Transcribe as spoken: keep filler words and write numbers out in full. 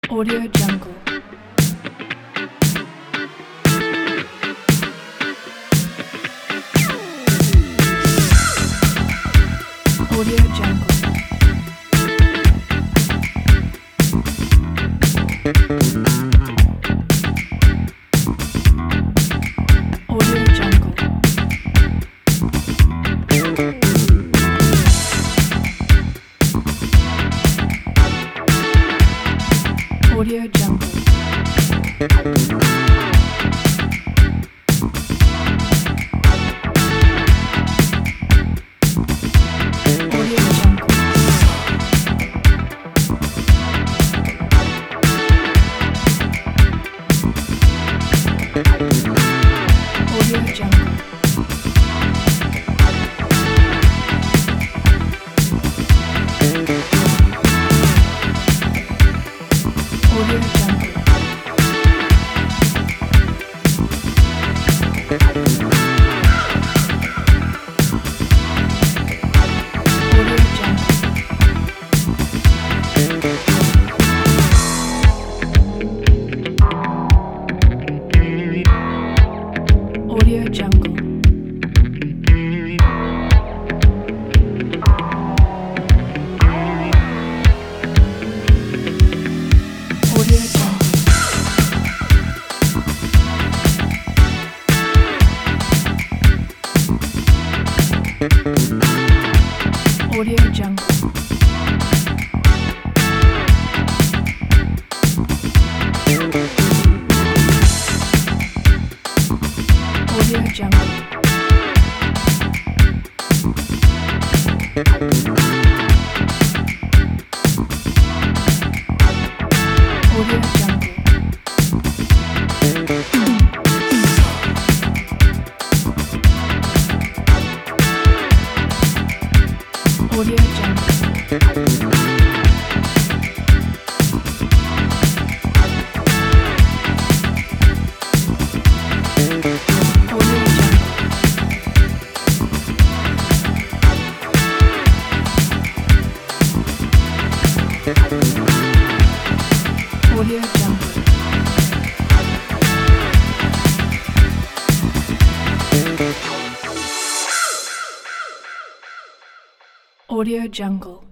Audio Jungle. Audio Jungle. Audio Jungle. Audio Jungle. Audio Jungle. Audio Jungle. Audio Jungle. Audio Jungle. Audio Jungle. Audio Jungle. Audio Jungle. Audio Jungle. Audio Jungle. Audio Jungle.